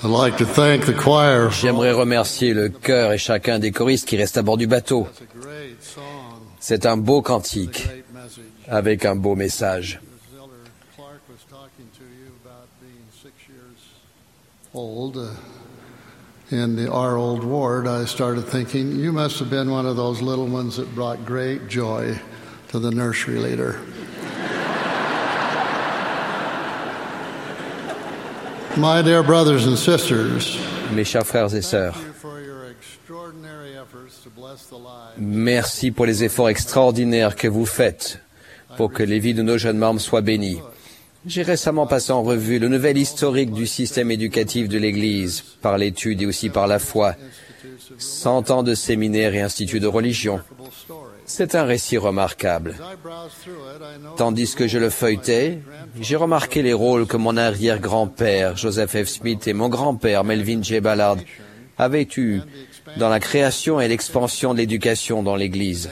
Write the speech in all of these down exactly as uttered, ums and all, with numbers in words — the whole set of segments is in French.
I'd like to thank the choir. J'aimerais remercier le chœur et chacun des choristes qui restent à bord du bateau. C'est un beau cantique avec un beau message. Old, uh, in the our old ward, I started thinking, you must have been one of those little ones that brought great joy to the nursery leader. My dear brothers and sisters, Mes chers frères et sœurs, merci pour les efforts extraordinaires que vous faites pour que les vies de nos jeunes membres soient bénies. J'ai récemment passé en revue le nouvel historique du système éducatif de l'Église, par l'étude et aussi par la foi. Cent ans de séminaires et instituts de religion. C'est un récit remarquable. Tandis que je le feuilletais, j'ai remarqué les rôles que mon arrière-grand-père, Joseph F. Smith, et mon grand-père, Melvin J. Ballard, avaient eus dans la création et l'expansion de l'éducation dans l'Église.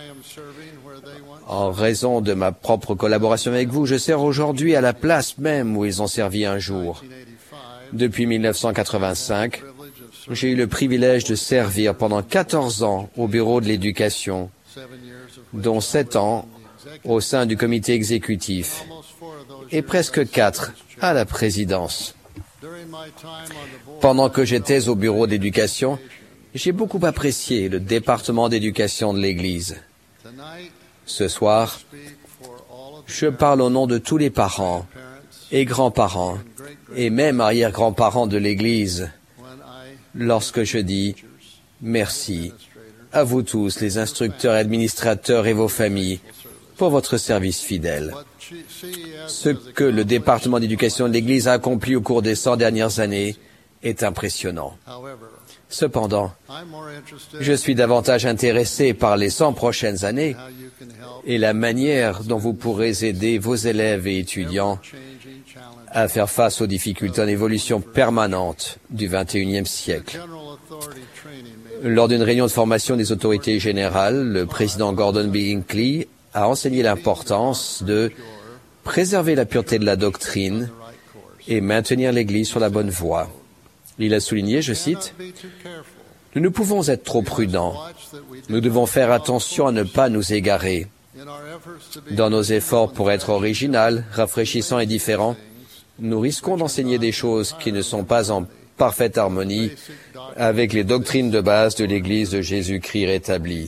En raison de ma propre collaboration avec vous, je sers aujourd'hui à la place même où ils ont servi un jour. Depuis mille neuf cent quatre-vingt-cinq, j'ai eu le privilège de servir pendant quatorze ans au bureau de l'éducation, dont sept ans au sein du comité exécutif et presque quatre à la présidence. Pendant que j'étais au bureau d'éducation, j'ai beaucoup apprécié le département d'éducation de l'Église. Ce soir, je parle au nom de tous les parents et grands-parents et même arrière-grands-parents de l'Église lorsque je dis merci à vous tous, les instructeurs, administrateurs et vos familles, pour votre service fidèle. Ce que le département d'éducation de l'Église a accompli au cours des cent dernières années est impressionnant. Cependant, je suis davantage intéressé par les cent prochaines années et la manière dont vous pourrez aider vos élèves et étudiants à faire face aux difficultés en évolution permanente du vingt et unième siècle. Lors d'une réunion de formation des autorités générales, le président Gordon B. Hinckley a enseigné l'importance de préserver la pureté de la doctrine et maintenir l'Église sur la bonne voie. Il a souligné, je cite, « Nous ne pouvons être trop prudents. Nous devons faire attention à ne pas nous égarer. Dans nos efforts pour être original, rafraîchissant et différents, nous risquons d'enseigner des choses qui ne sont pas en parfaite harmonie avec les doctrines de base de l'Église de Jésus-Christ rétablie.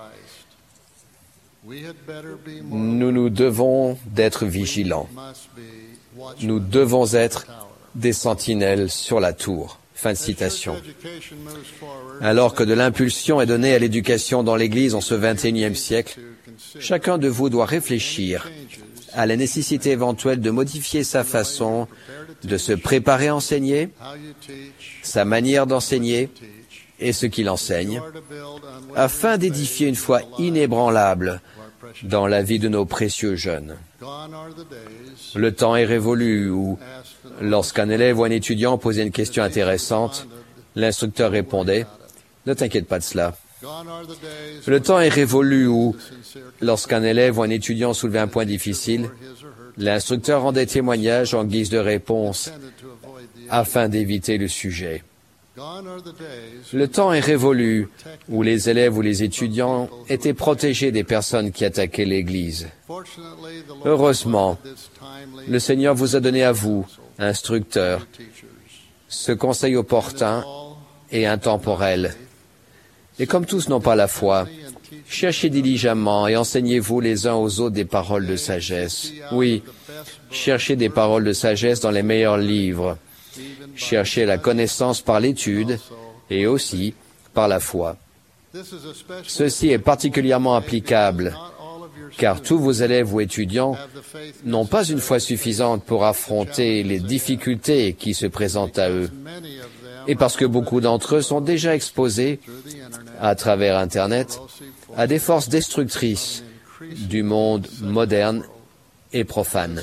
Nous nous devons d'être vigilants. Nous devons être des sentinelles sur la tour. » Fin de citation. Alors que de l'impulsion est donnée à l'éducation dans l'Église en ce vingt et unième siècle, chacun de vous doit réfléchir à la nécessité éventuelle de modifier sa façon de se préparer à enseigner, sa manière d'enseigner et ce qu'il enseigne, afin d'édifier une foi inébranlable dans la vie de nos précieux jeunes. Le temps est révolu où, lorsqu'un élève ou un étudiant posait une question intéressante, l'instructeur répondait « Ne t'inquiète pas de cela ». Le temps est révolu où, lorsqu'un élève ou un étudiant soulevait un point difficile, l'instructeur rendait témoignage en guise de réponse afin d'éviter le sujet. Le temps est révolu où les élèves ou les étudiants étaient protégés des personnes qui attaquaient l'Église. Heureusement, le Seigneur vous a donné à vous, instructeurs, ce conseil opportun et intemporel. Et comme tous n'ont pas la foi, cherchez diligemment et enseignez-vous les uns aux autres des paroles de sagesse. Oui, cherchez des paroles de sagesse dans les meilleurs livres. Cherchez la connaissance par l'étude et aussi par la foi. Ceci est particulièrement applicable, car tous vos élèves ou étudiants n'ont pas une foi suffisante pour affronter les difficultés qui se présentent à eux, et parce que beaucoup d'entre eux sont déjà exposés, à travers Internet, à des forces destructrices du monde moderne et profane,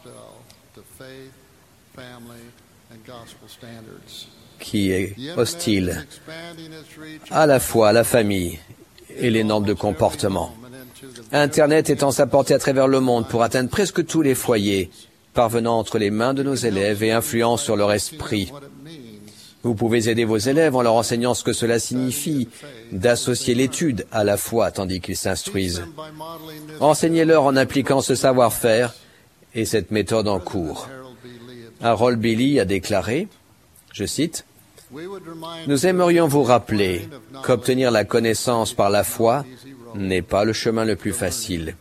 qui est hostile à la foi, à la famille et les normes de comportement. Internet étend sa portée à travers le monde pour atteindre presque tous les foyers, parvenant entre les mains de nos élèves et influant sur leur esprit. Vous pouvez aider vos élèves en leur enseignant ce que cela signifie d'associer l'étude à la foi tandis qu'ils s'instruisent. Enseignez-leur en appliquant ce savoir-faire et cette méthode en cours. Harold B. Lee a déclaré, je cite, « Nous aimerions vous rappeler qu'obtenir la connaissance par la foi n'est pas le chemin le plus facile.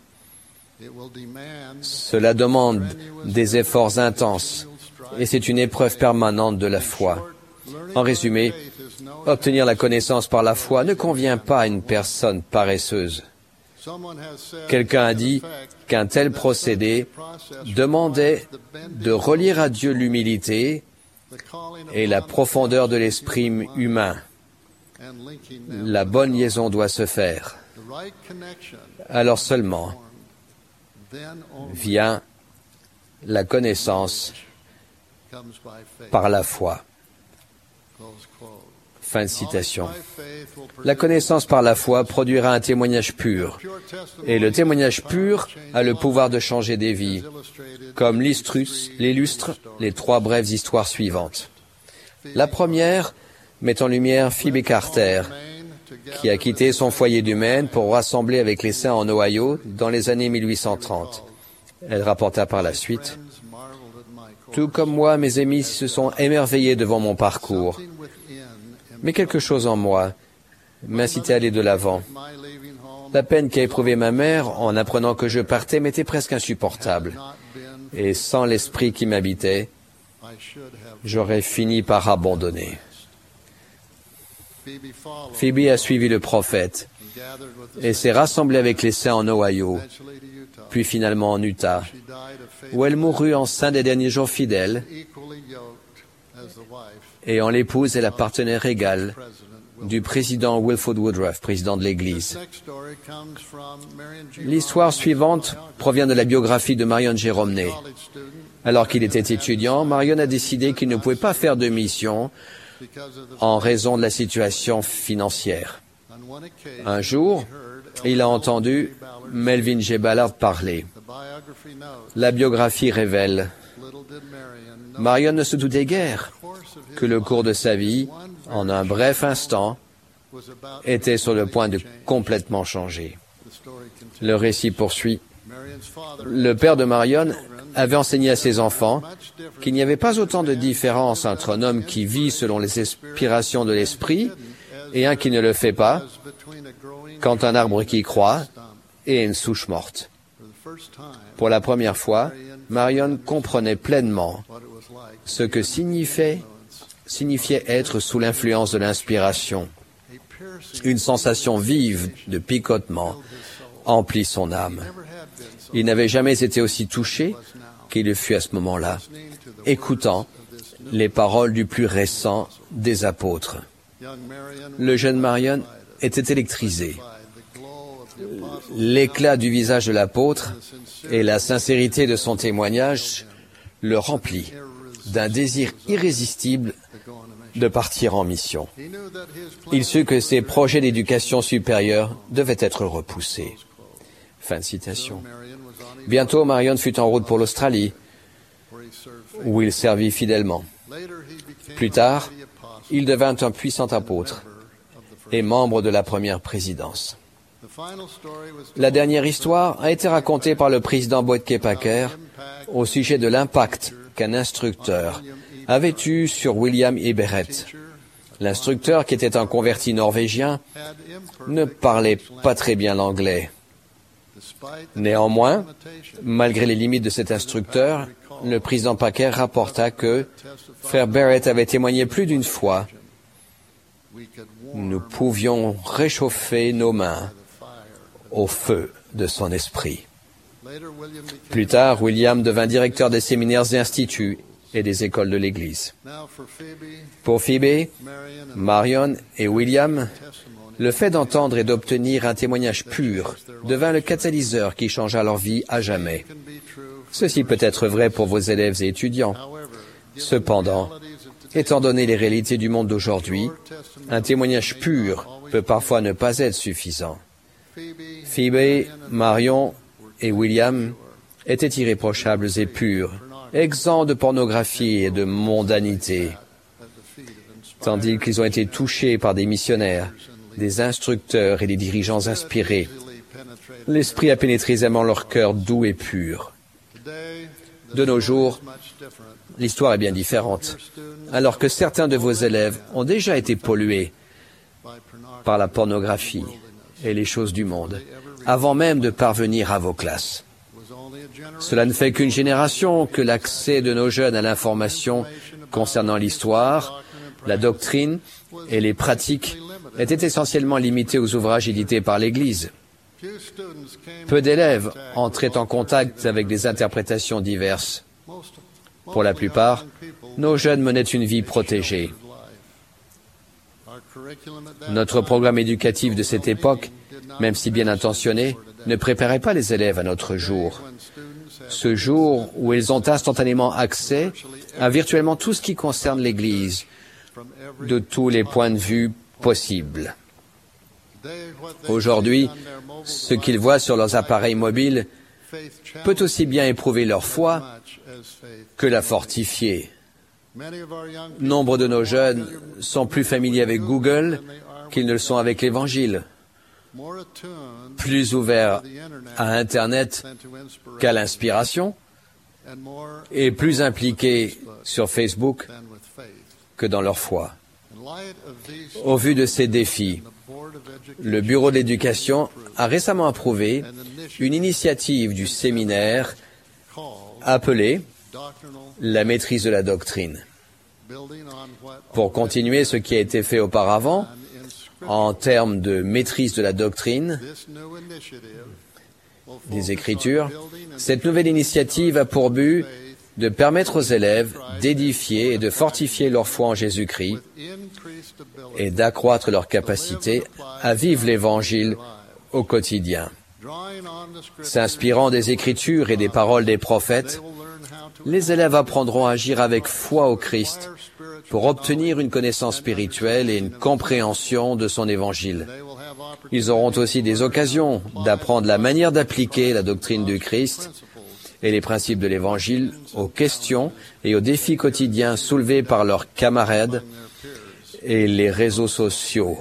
Cela demande des efforts intenses et c'est une épreuve permanente de la foi. En résumé, obtenir la connaissance par la foi ne convient pas à une personne paresseuse. Quelqu'un a dit qu'un tel procédé demandait de relier à Dieu l'humilité et la profondeur de l'esprit humain. La bonne liaison doit se faire. Alors seulement vient la connaissance par la foi. Fin de citation. La connaissance par la foi produira un témoignage pur. Et le témoignage pur a le pouvoir de changer des vies, comme l'illustrent les trois brèves histoires suivantes. La première met en lumière Phoebe Carter, qui a quitté son foyer du Maine pour rassembler avec les saints en Ohio dans les années mille huit cent trente. Elle rapporta par la suite, « Tout comme moi, mes amis se sont émerveillés devant mon parcours. Mais quelque chose en moi m'incitait à aller de l'avant. La peine qu'a éprouvée ma mère en apprenant que je partais m'était presque insupportable. Et sans l'esprit qui m'habitait, j'aurais fini par abandonner. » Phoebe a suivi le prophète et s'est rassemblée avec les saints en Ohio, puis finalement en Utah, où elle mourut en saint des derniers jours fidèles, et en l'épouse et la partenaire égale du président Wilford Woodruff, président de l'Église. L'histoire suivante provient de la biographie de Marion J. Romney. Alors qu'il était étudiant, Marion a décidé qu'il ne pouvait pas faire de mission en raison de la situation financière. Un jour, il a entendu Melvin J. Ballard parler. La biographie révèle, Marion ne se doutait guère que le cours de sa vie, en un bref instant, était sur le point de complètement changer. Le récit poursuit. Le père de Marion avait enseigné à ses enfants qu'il n'y avait pas autant de différence entre un homme qui vit selon les inspirations de l'esprit et un qui ne le fait pas, qu'entre un arbre qui croît et une souche morte. Pour la première fois, Marion comprenait pleinement ce que signifiait, signifiait être sous l'influence de l'inspiration. Une sensation vive de picotement emplit son âme. Il n'avait jamais été aussi touché qu'il le fut à ce moment-là, écoutant les paroles du plus récent des apôtres. Le jeune Marion était électrisé. L'éclat du visage de l'apôtre et la sincérité de son témoignage le remplit d'un désir irrésistible de partir en mission. Il sut que ses projets d'éducation supérieure devaient être repoussés. Fin de citation. Bientôt, Marion fut en route pour l'Australie, où il servit fidèlement. Plus tard, il devint un puissant apôtre et membre de la première présidence. La dernière histoire a été racontée par le président Boyd Packer au sujet de l'impact qu'un instructeur avait eu sur William Everett. L'instructeur, qui était un converti norvégien, ne parlait pas très bien l'anglais. Néanmoins, malgré les limites de cet instructeur, le président Packer rapporta que frère Barrett avait témoigné plus d'une fois. Nous pouvions réchauffer nos mains au feu de son esprit. Plus tard, William devint directeur des séminaires et instituts et des écoles de l'Église. Pour Phoebe, Marion et William, le fait d'entendre et d'obtenir un témoignage pur devint le catalyseur qui changea leur vie à jamais. Ceci peut être vrai pour vos élèves et étudiants. Cependant, étant donné les réalités du monde d'aujourd'hui, un témoignage pur peut parfois ne pas être suffisant. Phoebe, Marion et William étaient irréprochables et purs, exempts de pornographie et de mondanité. tandis qu'ils ont été touchés par des missionnaires, des instructeurs et des dirigeants inspirés. L'Esprit a pénétré aisément leur cœur doux et pur. De nos jours, l'histoire est bien différente. Alors que certains de vos élèves ont déjà été pollués par la pornographie et les choses du monde, avant même de parvenir à vos classes. Cela ne fait qu'une génération que l'accès de nos jeunes à l'information concernant l'histoire, la doctrine et les pratiques était essentiellement limité aux ouvrages édités par l'Église. Peu d'élèves entraient en contact avec des interprétations diverses. Pour la plupart, nos jeunes menaient une vie protégée. Notre programme éducatif de cette époque, même si bien intentionné, ne préparait pas les élèves à notre jour. Ce jour où ils ont instantanément accès à virtuellement tout ce qui concerne l'Église, de tous les points de vue possibles. Aujourd'hui, ce qu'ils voient sur leurs appareils mobiles peut aussi bien éprouver leur foi que la fortifier. Nombre de nos jeunes sont plus familiers avec Google qu'ils ne le sont avec l'Évangile, plus ouverts à Internet qu'à l'inspiration et plus impliqués sur Facebook que dans leur foi. Au vu de ces défis, le Bureau de l'Éducation a récemment approuvé une initiative du séminaire appelée la maîtrise de la doctrine. Pour continuer ce qui a été fait auparavant, en termes de maîtrise de la doctrine des Écritures, cette nouvelle initiative a pour but de permettre aux élèves d'édifier et de fortifier leur foi en Jésus-Christ et d'accroître leur capacité à vivre l'Évangile au quotidien. S'inspirant des Écritures et des paroles des prophètes, les élèves apprendront à agir avec foi au Christ pour obtenir une connaissance spirituelle et une compréhension de son Évangile. Ils auront aussi des occasions d'apprendre la manière d'appliquer la doctrine du Christ et les principes de l'Évangile aux questions et aux défis quotidiens soulevés par leurs camarades et les réseaux sociaux.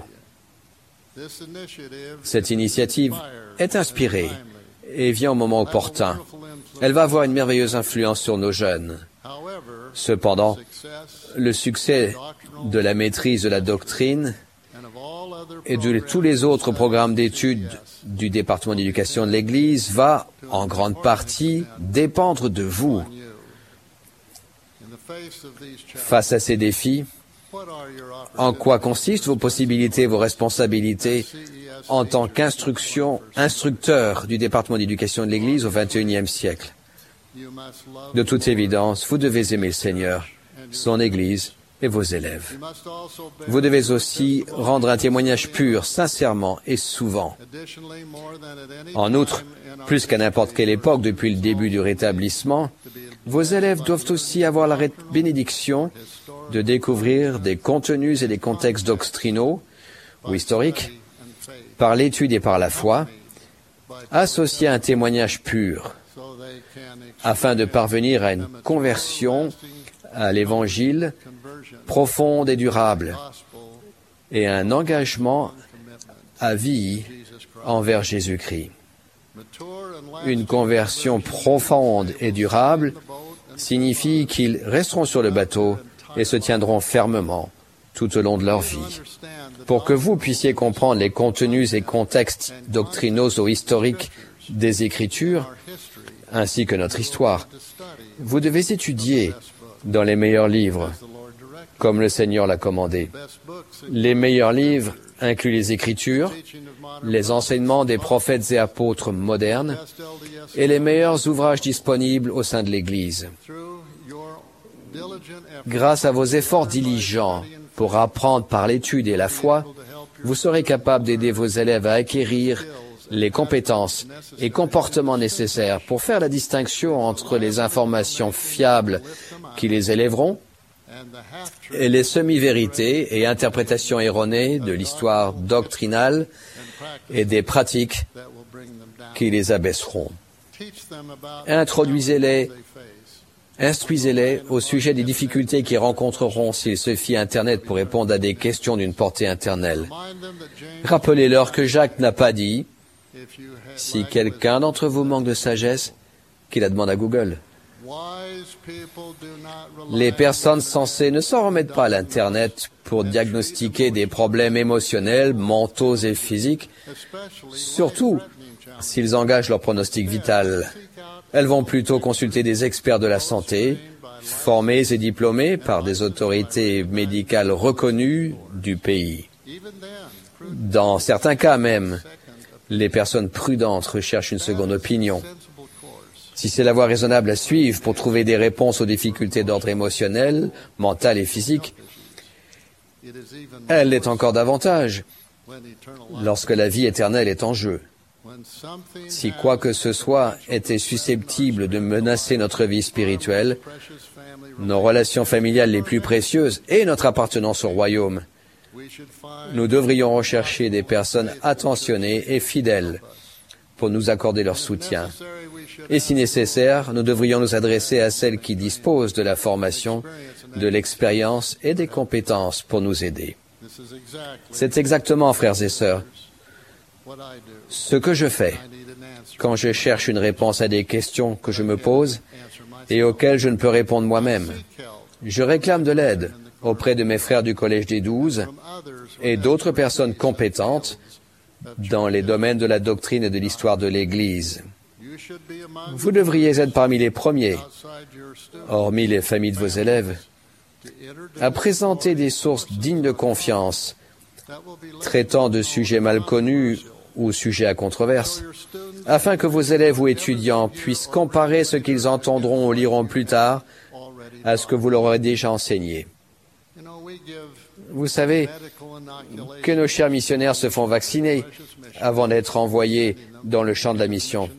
Cette initiative est inspirée et vient au moment opportun. Elle va avoir une merveilleuse influence sur nos jeunes. Cependant, le succès de la maîtrise de la doctrine et de tous les autres programmes d'études du département d'éducation de l'Église va, en grande partie, dépendre de vous. Face à ces défis, en quoi consistent vos possibilités, vos responsabilités en tant qu'instruction, instructeur du département d'éducation de l'Église au vingt et unième siècle? De toute évidence, vous devez aimer le Seigneur, son Église et vos élèves. Vous devez aussi rendre un témoignage pur, sincèrement et souvent. En outre, plus qu'à n'importe quelle époque depuis le début du rétablissement, vos élèves doivent aussi avoir la bénédiction de découvrir des contenus et des contextes doctrinaux ou historiques par l'étude et par la foi, associés à un témoignage pur, afin de parvenir à une conversion à l'Évangile profonde et durable, et un engagement à vie envers Jésus-Christ. Une conversion profonde et durable signifie qu'ils resteront sur le bateau et se tiendront fermement tout au long de leur vie. Pour que vous puissiez comprendre les contenus et contextes doctrinaux ou historiques des Écritures, ainsi que notre histoire, vous devez étudier dans les meilleurs livres, comme le Seigneur l'a commandé. Les meilleurs livres incluent les Écritures, les enseignements des prophètes et apôtres modernes et les meilleurs ouvrages disponibles au sein de l'Église. Grâce à vos efforts diligents pour apprendre par l'étude et la foi, vous serez capable d'aider vos élèves à acquérir les compétences et comportements nécessaires pour faire la distinction entre les informations fiables qui les élèveront et les semi-vérités et interprétations erronées de l'histoire doctrinale et des pratiques qui les abaisseront. Introduisez-les Instruisez-les au sujet des difficultés qu'ils rencontreront s'ils se fient à Internet pour répondre à des questions d'une portée internelle. Rappelez-leur que Jacques n'a pas dit « Si quelqu'un d'entre vous manque de sagesse, qu'il la demande à Google ». Les personnes sensées ne s'en remettent pas à l'Internet pour diagnostiquer des problèmes émotionnels, mentaux et physiques, surtout s'ils engagent leur pronostic vital. Elles vont plutôt consulter des experts de la santé, formés et diplômés par des autorités médicales reconnues du pays. Dans certains cas même, les personnes prudentes recherchent une seconde opinion. Si c'est la voie raisonnable à suivre pour trouver des réponses aux difficultés d'ordre émotionnel, mental et physique, elle l'est encore davantage lorsque la vie éternelle est en jeu. Si quoi que ce soit était susceptible de menacer notre vie spirituelle, nos relations familiales les plus précieuses et notre appartenance au royaume, nous devrions rechercher des personnes attentionnées et fidèles pour nous accorder leur soutien. Et si nécessaire, nous devrions nous adresser à celles qui disposent de la formation, de l'expérience et des compétences pour nous aider. C'est exactement, frères et sœurs, ce que je fais quand je cherche une réponse à des questions que je me pose et auxquelles je ne peux répondre moi-même. Je réclame de l'aide auprès de mes frères du Collège des Douze et d'autres personnes compétentes dans les domaines de la doctrine et de l'histoire de l'Église. Vous devriez être parmi les premiers, hormis les familles de vos élèves, à présenter des sources dignes de confiance, traitant de sujets mal connus ou sujets à controverse, afin que vos élèves ou étudiants puissent comparer ce qu'ils entendront ou liront plus tard à ce que vous leur aurez déjà enseigné. Vous savez que nos chers missionnaires se font vacciner avant d'être envoyés dans le champ de la mission,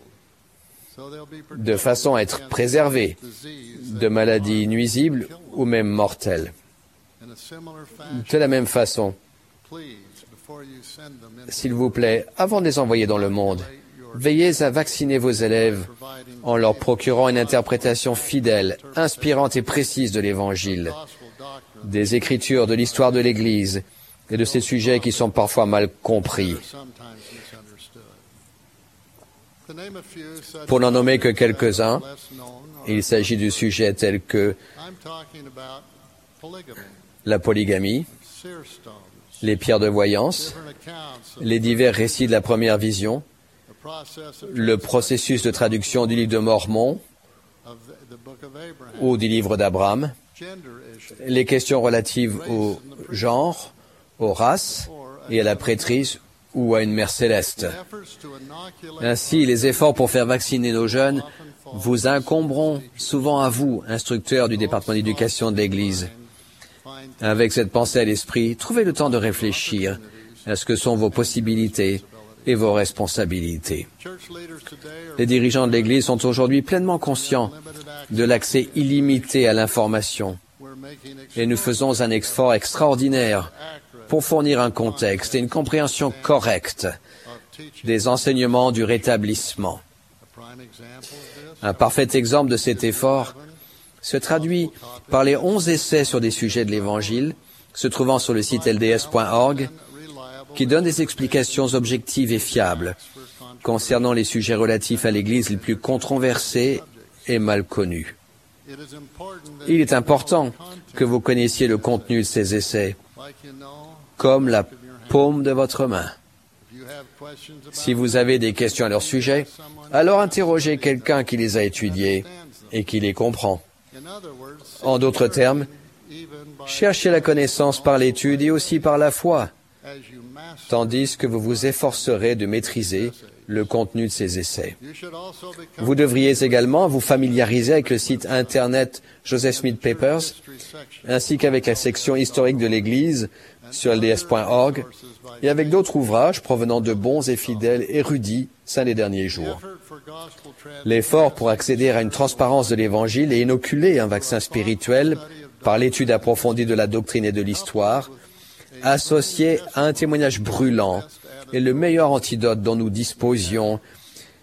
de façon à être préservés de maladies nuisibles ou même mortelles. De la même façon, s'il vous plaît, avant de les envoyer dans le monde, veillez à vacciner vos élèves en leur procurant une interprétation fidèle, inspirante et précise de l'Évangile, des Écritures, de l'histoire de l'Église et de ces sujets qui sont parfois mal compris. Pour n'en nommer que quelques-uns, il s'agit de sujets tels que la polygamie, les pierres de voyance, les divers récits de la première vision, le processus de traduction du livre de Mormon ou du livre d'Abraham, les questions relatives au genre, aux races et à la prêtrise ou à une mère céleste. Ainsi, les efforts pour faire vacciner nos jeunes vous incomberont souvent à vous, instructeurs du département d'éducation de l'Église. Avec cette pensée à l'esprit, trouvez le temps de réfléchir à ce que sont vos possibilités et vos responsabilités. Les dirigeants de l'Église sont aujourd'hui pleinement conscients de l'accès illimité à l'information et nous faisons un effort extraordinaire pour fournir un contexte et une compréhension correcte des enseignements du rétablissement. Un parfait exemple de cet effort se traduit par les onze essais sur des sujets de l'Évangile se trouvant sur le site L D S point org qui donnent des explications objectives et fiables concernant les sujets relatifs à l'Église les plus controversés et mal connus. Il est important que vous connaissiez le contenu de ces essais, comme la paume de votre main. Si vous avez des questions à leur sujet, alors interrogez quelqu'un qui les a étudiés et qui les comprend. En d'autres termes, cherchez la connaissance par l'étude et aussi par la foi, tandis que vous vous efforcerez de maîtriser le contenu de ces essais. Vous devriez également vous familiariser avec le site Internet Joseph Smith Papers, ainsi qu'avec la section historique de l'Église sur L D S point org, et avec d'autres ouvrages provenant de bons et fidèles érudits saints des derniers jours. L'effort pour accéder à une transparence de l'Évangile et inoculer un vaccin spirituel par l'étude approfondie de la doctrine et de l'histoire, associé à un témoignage brûlant, est le meilleur antidote dont nous disposions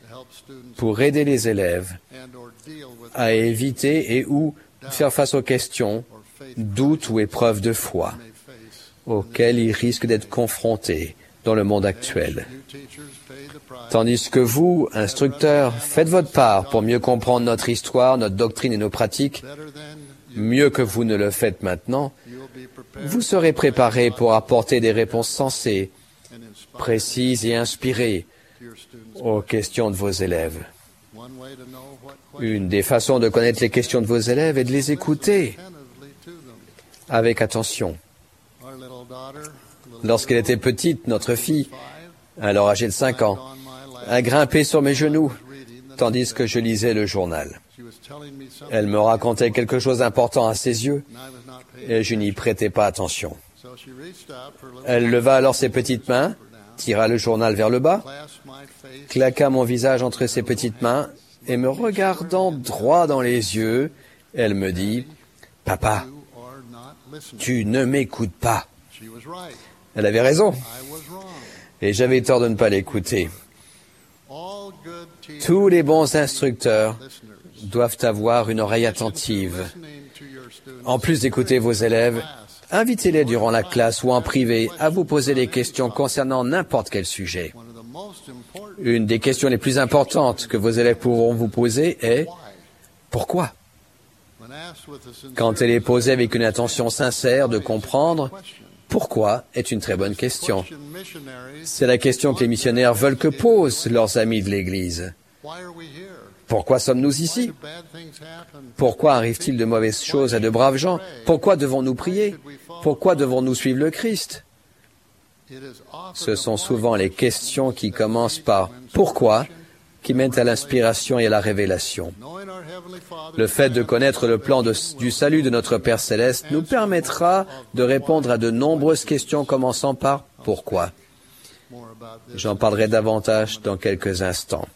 pour aider les élèves à éviter et ou faire face aux questions, doutes ou épreuves de foi auxquelles ils risquent d'être confrontés dans le monde actuel. Tandis que vous, instructeurs, faites votre part pour mieux comprendre notre histoire, notre doctrine et nos pratiques, mieux que vous ne le faites maintenant, vous serez préparés pour apporter des réponses sensées, précises et inspirées aux questions de vos élèves. Une des façons de connaître les questions de vos élèves est de les écouter avec attention. Lorsqu'elle était petite, notre fille, alors âgée de cinq ans, a grimpé sur mes genoux, tandis que je lisais le journal. Elle me racontait quelque chose d'important à ses yeux, et je n'y prêtais pas attention. Elle leva alors ses petites mains, tira le journal vers le bas, claqua mon visage entre ses petites mains, et me regardant droit dans les yeux, elle me dit, « Papa, tu ne m'écoutes pas. » Elle avait raison, et j'avais tort de ne pas l'écouter. Tous les bons instructeurs doivent avoir une oreille attentive. En plus d'écouter vos élèves, invitez-les durant la classe ou en privé à vous poser des questions concernant n'importe quel sujet. Une des questions les plus importantes que vos élèves pourront vous poser est « Pourquoi ?» Quand elle est posée avec une intention sincère de comprendre, « Pourquoi ?» est une très bonne question. C'est la question que les missionnaires veulent que posent leurs amis de l'Église. Pourquoi sommes-nous ici? Pourquoi arrive-t-il de mauvaises choses à de braves gens? Pourquoi devons-nous prier? Pourquoi devons-nous suivre le Christ? Ce sont souvent les questions qui commencent par « Pourquoi ?» qui mènent à l'inspiration et à la révélation. Le fait de connaître le plan de, du salut de notre Père Céleste nous permettra de répondre à de nombreuses questions commençant par « Pourquoi ?» J'en parlerai davantage dans quelques instants.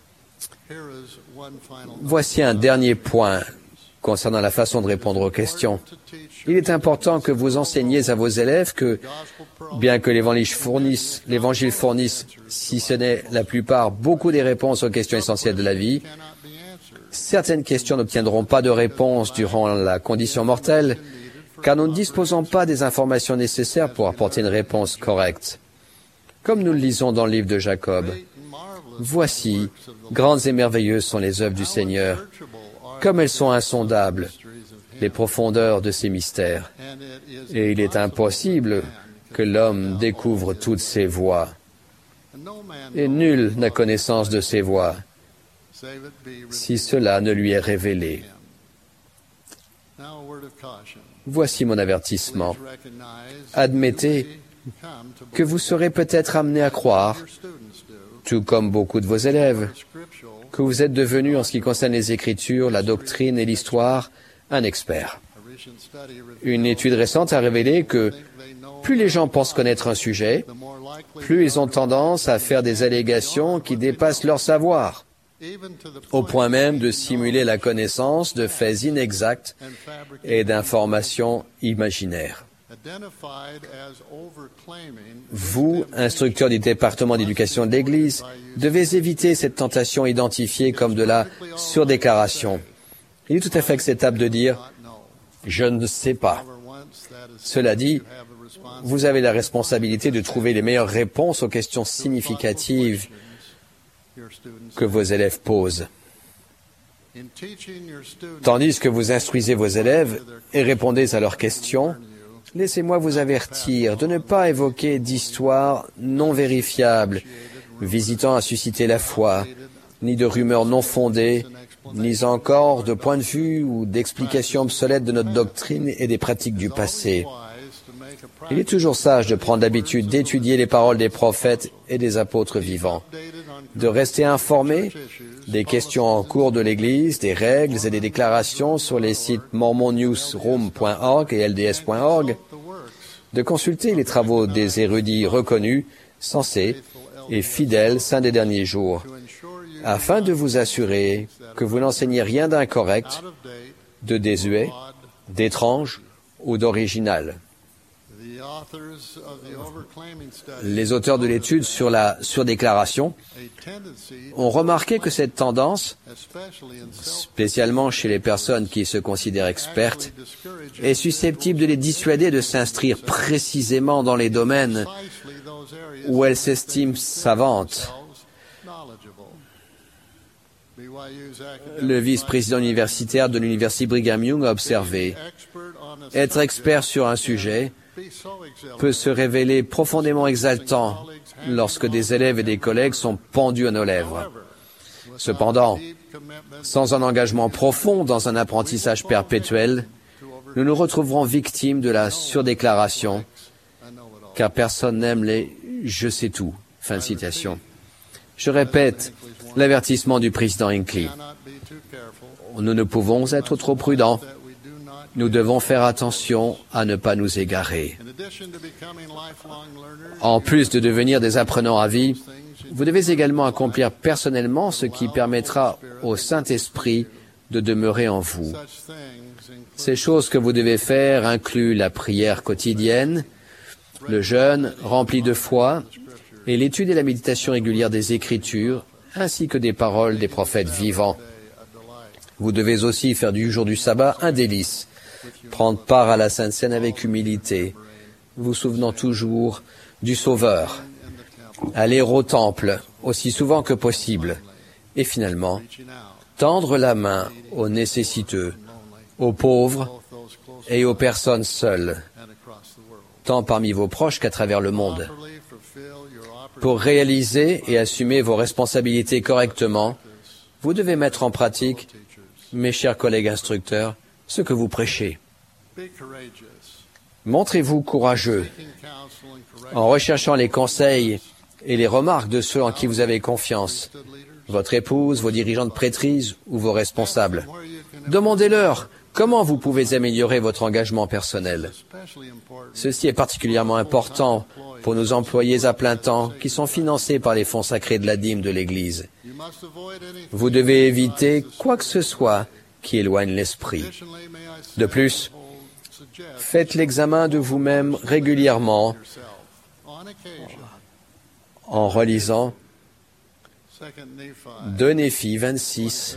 Voici un dernier point concernant la façon de répondre aux questions. Il est important que vous enseigniez à vos élèves que, bien que l'évangile fournisse, l'évangile fournisse, si ce n'est la plupart, beaucoup des réponses aux questions essentielles de la vie, certaines questions n'obtiendront pas de réponse durant la condition mortelle, car nous ne disposons pas des informations nécessaires pour apporter une réponse correcte. Comme nous le lisons dans le livre de Jacob, « Voici, grandes et merveilleuses sont les œuvres du Seigneur, comme elles sont insondables, les profondeurs de ses mystères. Et il est impossible que l'homme découvre toutes ses voies. Et nul n'a connaissance de ses voies, si cela ne lui est révélé. » Voici mon avertissement. Admettez que vous serez peut-être amené à croire, tout comme beaucoup de vos élèves, que vous êtes devenu, en ce qui concerne les Écritures, la doctrine et l'histoire, un expert. Une étude récente a révélé que plus les gens pensent connaître un sujet, plus ils ont tendance à faire des allégations qui dépassent leur savoir, au point même de simuler la connaissance de faits inexacts et d'informations imaginaires. Vous, instructeurs du département d'éducation de l'Église, devez éviter cette tentation identifiée comme de la surdéclaration. Il est tout à fait acceptable de dire « je ne sais pas ». Cela dit, vous avez la responsabilité de trouver les meilleures réponses aux questions significatives que vos élèves posent. Tandis que vous instruisez vos élèves et répondez à leurs questions, laissez-moi vous avertir de ne pas évoquer d'histoires non vérifiables, visitant à susciter la foi, ni de rumeurs non fondées, ni encore de points de vue ou d'explications obsolètes de notre doctrine et des pratiques du passé. Il est toujours sage de prendre l'habitude d'étudier les paroles des prophètes et des apôtres vivants, de rester informé des questions en cours de l'Église, des règles et des déclarations sur les sites mormon news room point org et L D S point org, de consulter les travaux des érudits reconnus, sensés et fidèles saints des derniers jours, afin de vous assurer que vous n'enseignez rien d'incorrect, de désuet, d'étrange ou d'original. Les auteurs de l'étude sur la surdéclaration ont remarqué que cette tendance, spécialement chez les personnes qui se considèrent expertes, est susceptible de les dissuader de s'inscrire précisément dans les domaines où elles s'estiment savantes. Le vice-président universitaire de l'université Brigham Young a observé « Être expert sur un sujet peut se révéler profondément exaltant lorsque des élèves et des collègues sont pendus à nos lèvres. Cependant, sans un engagement profond dans un apprentissage perpétuel, nous nous retrouverons victimes de la surdéclaration, car personne n'aime les « je sais tout ». Fin de citation. Je répète l'avertissement du président Hinckley. Nous ne pouvons être trop prudents. Nous devons faire attention à ne pas nous égarer. En plus de devenir des apprenants à vie, vous devez également accomplir personnellement ce qui permettra au Saint-Esprit de demeurer en vous. Ces choses que vous devez faire incluent la prière quotidienne, le jeûne rempli de foi et l'étude et la méditation régulière des Écritures, ainsi que des paroles des prophètes vivants. Vous devez aussi faire du jour du sabbat un délice, prendre part à la Sainte Seine avec humilité, vous souvenant toujours du Sauveur, aller au temple aussi souvent que possible, et finalement, tendre la main aux nécessiteux, aux pauvres et aux personnes seules, tant parmi vos proches qu'à travers le monde. Pour réaliser et assumer vos responsabilités correctement, vous devez mettre en pratique, mes chers collègues instructeurs, ce que vous prêchez. Montrez-vous courageux en recherchant les conseils et les remarques de ceux en qui vous avez confiance, votre épouse, vos dirigeants de prêtrise ou vos responsables. Demandez-leur comment vous pouvez améliorer votre engagement personnel. Ceci est particulièrement important pour nos employés à plein temps qui sont financés par les fonds sacrés de la dîme de l'Église. Vous devez éviter quoi que ce soit qui éloigne l'esprit. De plus, faites l'examen de vous-même régulièrement en relisant deux Néphi vingt-six,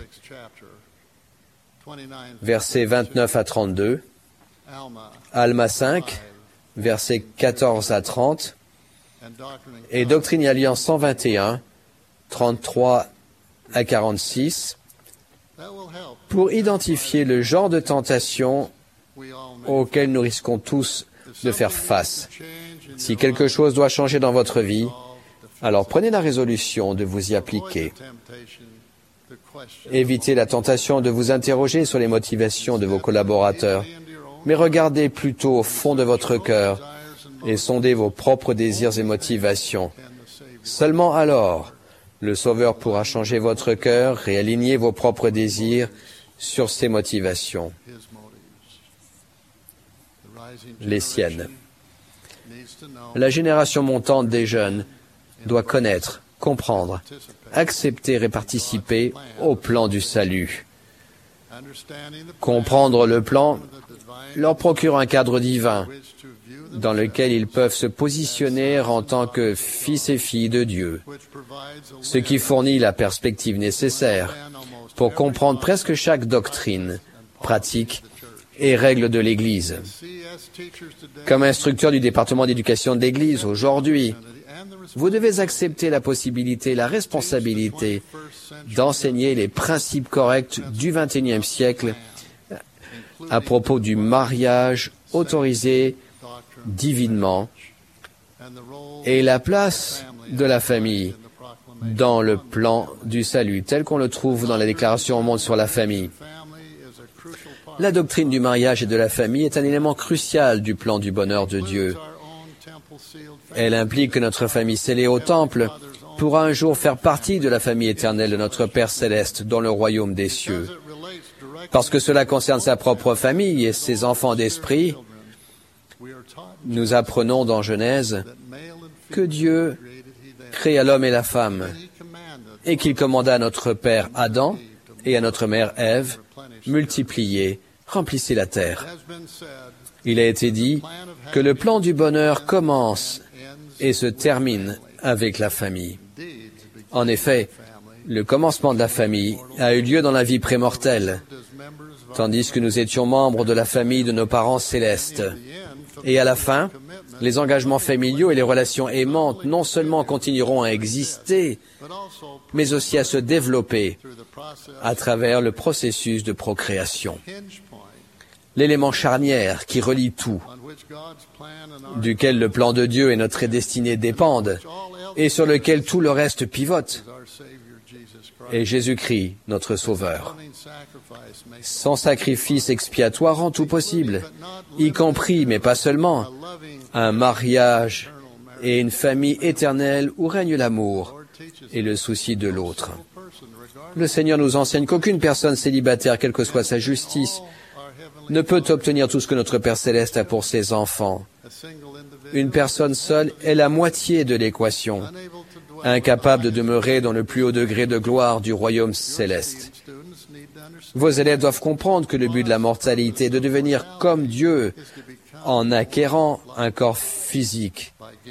versets vingt-neuf à trente-deux, Alma cinq, versets quatorze à trente, et Doctrine et Alliance cent vingt et un, trente-trois à quarante-six, pour identifier le genre de tentation auquel nous risquons tous de faire face. Si quelque chose doit changer dans votre vie, alors prenez la résolution de vous y appliquer. Évitez la tentation de vous interroger sur les motivations de vos collaborateurs, mais regardez plutôt au fond de votre cœur et sondez vos propres désirs et motivations. Seulement alors, le Sauveur pourra changer votre cœur, réaligner vos propres désirs sur ses motivations, les siennes. La génération montante des jeunes doit connaître, comprendre, accepter et participer au plan du salut. Comprendre le plan leur procure un cadre divin dans lequel ils peuvent se positionner en tant que fils et filles de Dieu, ce qui fournit la perspective nécessaire pour comprendre presque chaque doctrine, pratique et règle de l'Église. Comme instructeur du département d'éducation de l'Église aujourd'hui, vous devez accepter la possibilité, la responsabilité d'enseigner les principes corrects du vingt et unième siècle à propos du mariage autorisé divinement et la place de la famille dans le plan du salut, tel qu'on le trouve dans la Déclaration au monde sur la famille. La doctrine du mariage et de la famille est un élément crucial du plan du bonheur de Dieu. Elle implique que notre famille scellée au temple pourra un jour faire partie de la famille éternelle de notre Père céleste dans le royaume des cieux. Parce que cela concerne sa propre famille et ses enfants d'esprit, nous apprenons dans Genèse que Dieu créa l'homme et la femme et qu'il commanda à notre père Adam et à notre mère Ève, multipliez, remplissez la terre. Il a été dit que le plan du bonheur commence et se termine avec la famille. En effet, le commencement de la famille a eu lieu dans la vie prémortelle, tandis que nous étions membres de la famille de nos parents célestes. Et à la fin, les engagements familiaux et les relations aimantes non seulement continueront à exister, mais aussi à se développer à travers le processus de procréation. L'élément charnière qui relie tout, duquel le plan de Dieu et notre destinée dépendent, et sur lequel tout le reste pivote, est Jésus-Christ, notre Sauveur. Son sacrifice expiatoire rend tout possible, y compris, mais pas seulement, un mariage et une famille éternelle où règne l'amour et le souci de l'autre. Le Seigneur nous enseigne qu'aucune personne célibataire, quelle que soit sa justice, ne peut obtenir tout ce que notre Père Céleste a pour ses enfants. Une personne seule est la moitié de l'équation, incapable de demeurer dans le plus haut degré de gloire du royaume céleste. Vos élèves doivent comprendre que le but de la mortalité est de devenir comme Dieu en acquérant un corps physique,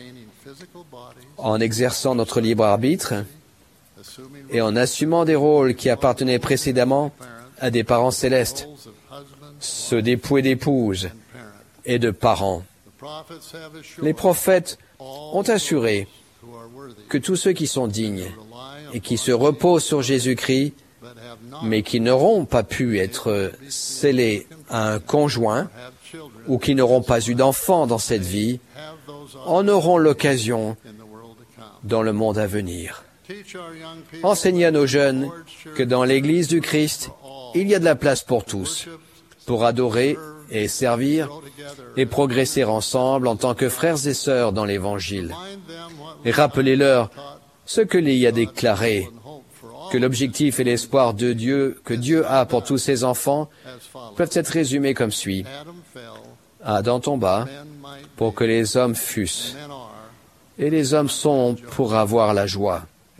en exerçant notre libre arbitre et en assumant des rôles qui appartenaient précédemment à des parents célestes, ceux d'époux et d'épouses et de parents. Les prophètes ont assuré que tous ceux qui sont dignes et qui se reposent sur Jésus-Christ, mais qui n'auront pas pu être scellés à un conjoint ou qui n'auront pas eu d'enfants dans cette vie, en auront l'occasion dans le monde à venir. Enseignez à nos jeunes que dans l'Église du Christ, il y a de la place pour tous, pour adorer et servir et progresser ensemble en tant que frères et sœurs dans l'Évangile. Et rappelez-leur ce que Léhi a déclaré, que l'objectif et l'espoir de Dieu, que Dieu a pour tous ses enfants, peuvent être résumés comme suit. Adam tomba pour que les hommes fussent, et les hommes sont pour avoir la joie.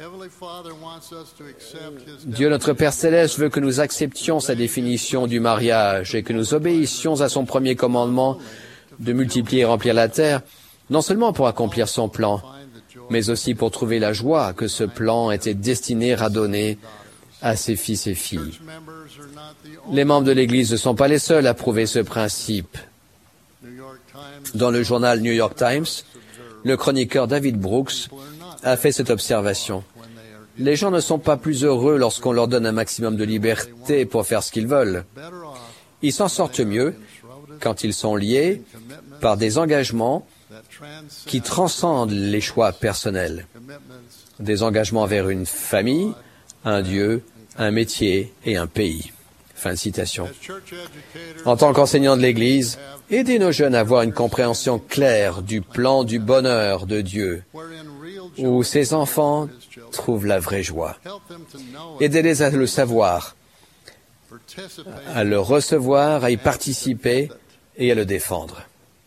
Dieu notre Père Céleste veut que nous acceptions sa définition du mariage et que nous obéissions à son premier commandement de multiplier et remplir la terre, non seulement pour accomplir son plan, mais aussi pour trouver la joie que ce plan était destiné à donner à ses fils et filles. Les membres de l'Église ne sont pas les seuls à prouver ce principe. Dans le journal New York Times, le chroniqueur David Brooks a fait cette observation. Les gens ne sont pas plus heureux lorsqu'on leur donne un maximum de liberté pour faire ce qu'ils veulent. Ils s'en sortent mieux quand ils sont liés par des engagements qui transcendent les choix personnels. Des engagements vers une famille, un Dieu, un métier et un pays. Fin de citation. En tant qu'enseignant de l'Église, aidez nos jeunes à avoir une compréhension claire du plan du bonheur de Dieu, où ses enfants trouvent la vraie joie. Aidez-les à le savoir, à le recevoir, à y participer et à le défendre.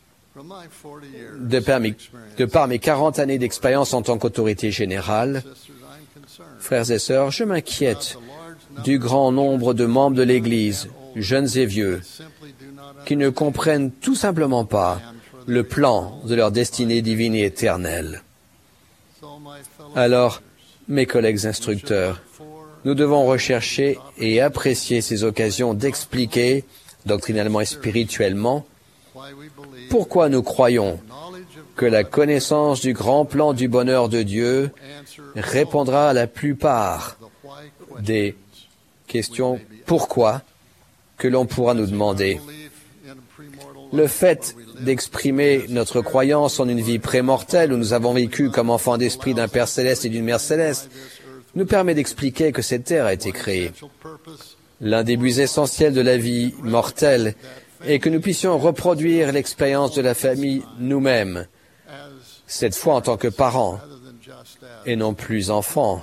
De par mes, de par mes quarante années d'expérience en tant qu'autorité générale, frères et sœurs, je m'inquiète du grand nombre de membres de l'Église, jeunes et vieux, qui ne comprennent tout simplement pas le plan de leur destinée divine et éternelle. Alors, mes collègues instructeurs, nous devons rechercher et apprécier ces occasions d'expliquer, doctrinalement et spirituellement, pourquoi nous croyons que la connaissance du grand plan du bonheur de Dieu répondra à la plupart des questions « pourquoi » que l'on pourra nous demander. Le fait d'exprimer notre croyance en une vie prémortelle où nous avons vécu comme enfants d'esprit d'un Père céleste et d'une Mère céleste nous permet d'expliquer que cette terre a été créée. L'un des buts essentiels de la vie mortelle est que nous puissions reproduire l'expérience de la famille nous-mêmes, cette fois en tant que parents et non plus enfants.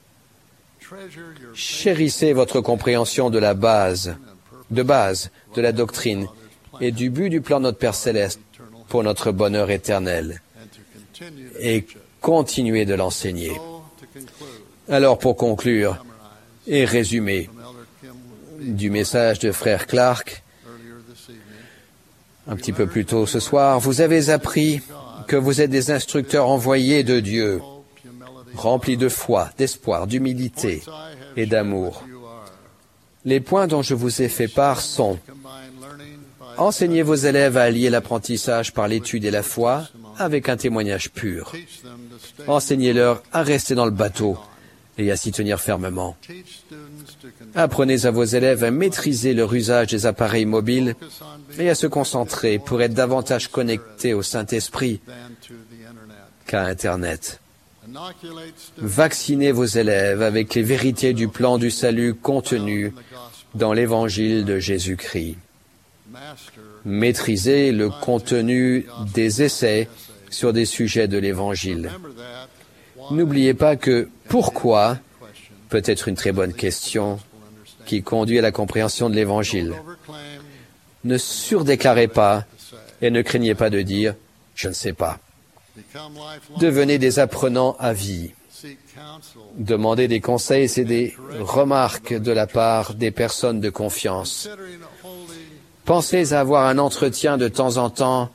Chérissez votre compréhension de la base, de base de la doctrine et du but du plan de notre Père Céleste pour notre bonheur éternel et continuez de l'enseigner. Alors pour conclure et résumer du message de frère Clark, un petit peu plus tôt ce soir, vous avez appris que vous êtes des instructeurs envoyés de Dieu, remplis de foi, d'espoir, d'humilité et d'amour. Les points dont je vous ai fait part sont: enseignez vos élèves à allier l'apprentissage par l'étude et la foi avec un témoignage pur. Enseignez-leur à rester dans le bateau et à s'y tenir fermement. Apprenez à vos élèves à maîtriser leur usage des appareils mobiles et à se concentrer pour être davantage connectés au Saint-Esprit qu'à Internet. Vaccinez vos élèves avec les vérités du plan du salut contenues dans l'Évangile de Jésus-Christ. Maîtrisez le contenu des essais sur des sujets de l'Évangile. N'oubliez pas que « pourquoi » peut être une très bonne question qui conduit à la compréhension de l'Évangile. Ne surdéclarez pas et ne craignez pas de dire « je ne sais pas ». Devenez des apprenants à vie. Demandez des conseils et des remarques de la part des personnes de confiance. Pensez à avoir un entretien de temps en temps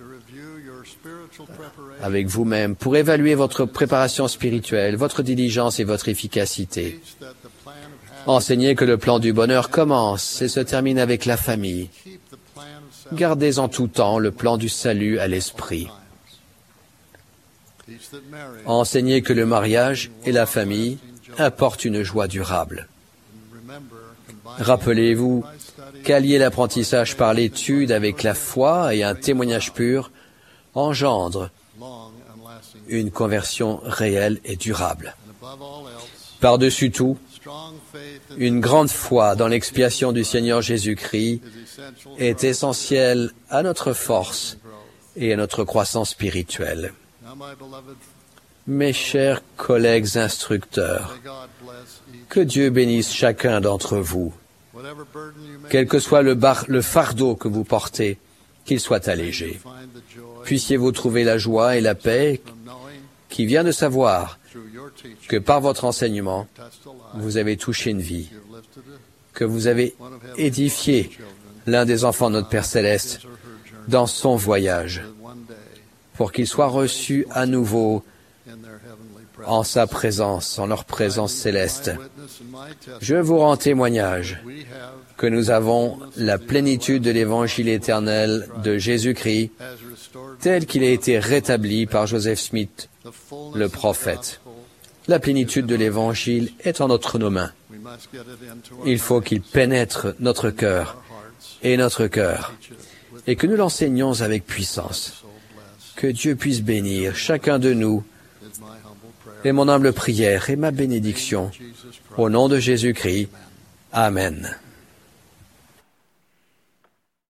avec vous-même pour évaluer votre préparation spirituelle, votre diligence et votre efficacité. Enseignez que le plan du bonheur commence et se termine avec la famille. Gardez en tout temps le plan du salut à l'esprit. Enseignez que le mariage et la famille apportent une joie durable. Rappelez-vous qu'allier l'apprentissage par l'étude avec la foi et un témoignage pur engendre une conversion réelle et durable. Par-dessus tout, une grande foi dans l'expiation du Seigneur Jésus-Christ est essentielle à notre force et à notre croissance spirituelle. Mes chers collègues instructeurs, que Dieu bénisse chacun d'entre vous. Quel que soit le, bar, le fardeau que vous portez, qu'il soit allégé. Puissiez-vous trouver la joie et la paix qui vient de savoir que par votre enseignement, vous avez touché une vie, que vous avez édifié l'un des enfants de notre Père Céleste dans son voyage, pour qu'il soit reçu à nouveau en sa présence, en leur présence céleste. Je vous rends témoignage que nous avons la plénitude de l'Évangile éternel de Jésus-Christ, tel qu'il a été rétabli par Joseph Smith, le prophète. La plénitude de l'Évangile est en notre nos mains. Il faut qu'il pénètre notre cœur et notre cœur, et que nous l'enseignions avec puissance. Que Dieu puisse bénir chacun de nous, et mon humble prière et ma bénédiction, au nom de Jésus-Christ. Amen.